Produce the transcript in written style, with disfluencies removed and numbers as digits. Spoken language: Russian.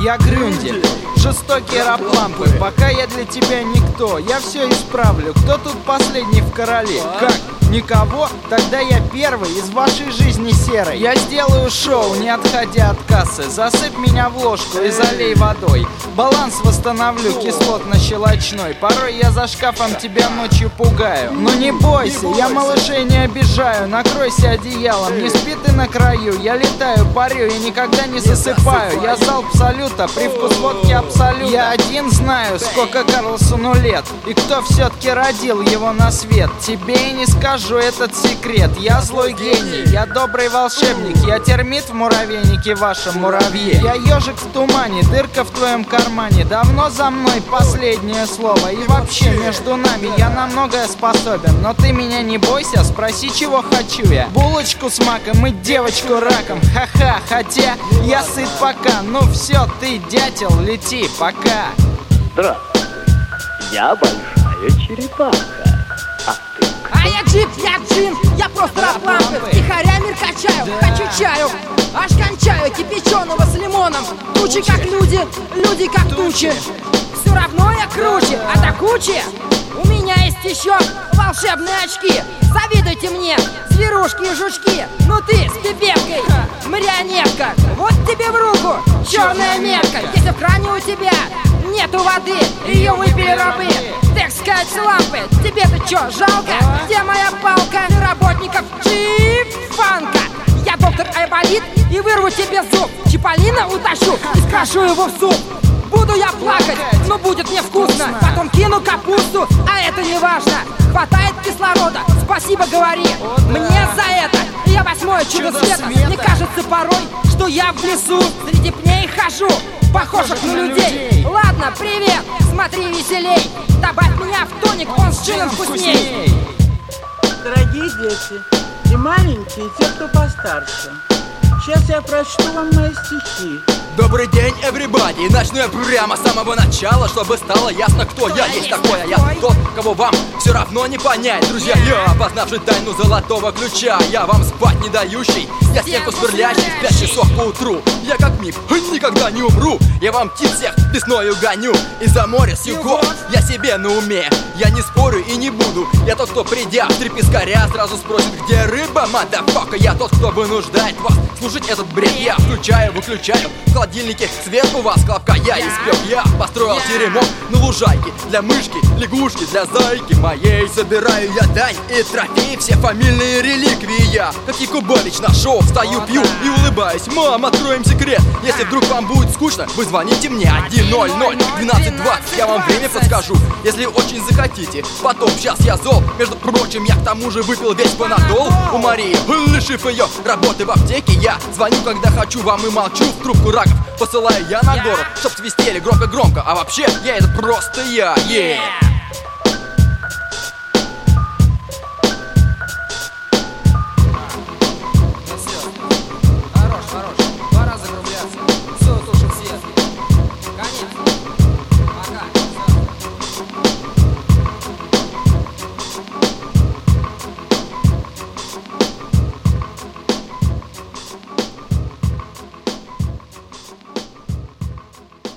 Я Грюндель, жестокие раплампы. Пока я для тебя никто, я все исправлю. Кто тут последний в короле? Как? Никого? Тогда я первый из вашей жизни серой. Я сделаю шоу, не отходя от кассы. Засыпь меня в ложку и залей водой. Баланс восстановлю кислотно-щелочной. Порой я за шкафом тебя ночью пугаю. Но не бойся, я малышей не обижаю. Накройся одеялом, не спи ты на краю. Я летаю, парю, я никогда не засыпаю. Я залп салюта, привкус водки абсолют. Я один знаю, сколько Карлсону лет, и кто все-таки родил его на свет. Тебе и не скажу этот секрет. Я злой гений, я добрый волшебник. Я термит в муравейнике вашем муравье. Я ежик в тумане, дырка в твоем кармане. Давно за мной последнее слово. И вообще между нами я на многое способен. Но ты меня не бойся, спроси, чего хочу я. Булочку с маком и девочку раком. Ха-ха, хотя я сыт пока. Ну все, ты дятел, лети, пока. Здравствуй, я большая черепаха. А ты кто? А я джип, я джин, я просто раплампы. Втихаря мир качаю, хочу чаю. Аж кончаю кипяченого с лимоном. Тучи как люди, люди как тучи. Все равно я круче, а до кучи у меня есть еще волшебные очки. Завидуйте мне, зверушки и жучки. Ну ты с пипеткой, марионетка. Вот тебе в руку черная метка. Если в кране у тебя нету воды, ее выпили рабы. Так сказать, с лампы, тебе-то чё, жалко? Где моя палка работников джип-фанка? Я доктор Айболит и вырву тебе зуб. Чиполлино утащу и скрошу его в суп. Буду я плакать, но будет мне вкусно. Потом кину капусту, а это не важно. Хватает кислорода, спасибо говори мне за это. Я восьмое чудо света. Мне кажется порой, что я в лесу среди пней хожу, похожих на людей. Ладно, привет, смотри веселей. Добавь меня в тоник, он с джином вкусней. Дорогие дети и маленькие, те, кто постарше, сейчас я прочту вам мои стихи. Добрый день, everybody! Начну я прямо с самого начала, чтобы стало ясно, кто я есть такой. А я тот, кого вам все равно не понять. Друзья, я, познавший тайну золотого ключа, я вам спать не дающий, я стенку сверлящий в 5 часов по утру. Я как миф, никогда не умру. Я вам птиц всех весною гоню из-за моря с югов, я себе на уме. Я не спорю и не буду. Я тот, кто, придя в 3 пескаря, сразу спросит, где рыба, мадафака. Я тот, кто вынуждает вас слушать этот бред. Я включаю, выключаю в холодильнике свет у вас, колобка я испек. Я построил теремок на лужайке для мышки, лягушки, для зайки моей. Собираю я дань и трофеи, все фамильные реликвии. Я, как Якубович на шоу, встаю, пью и улыбаюсь. Мам, откроем секрет. Если вдруг вам будет скучно, вы звоните мне 100-12-20. Я вам время подскажу, если очень захотите. Потом, сейчас я зол. Между прочим, я к тому же выпил весь панадол у Марии, лишив ее работы в аптеке. Я звоню, когда хочу вам и молчу в трубку раков. Посылаю я на город, чтоб свистели громко-громко. А вообще, я это просто я, yeah.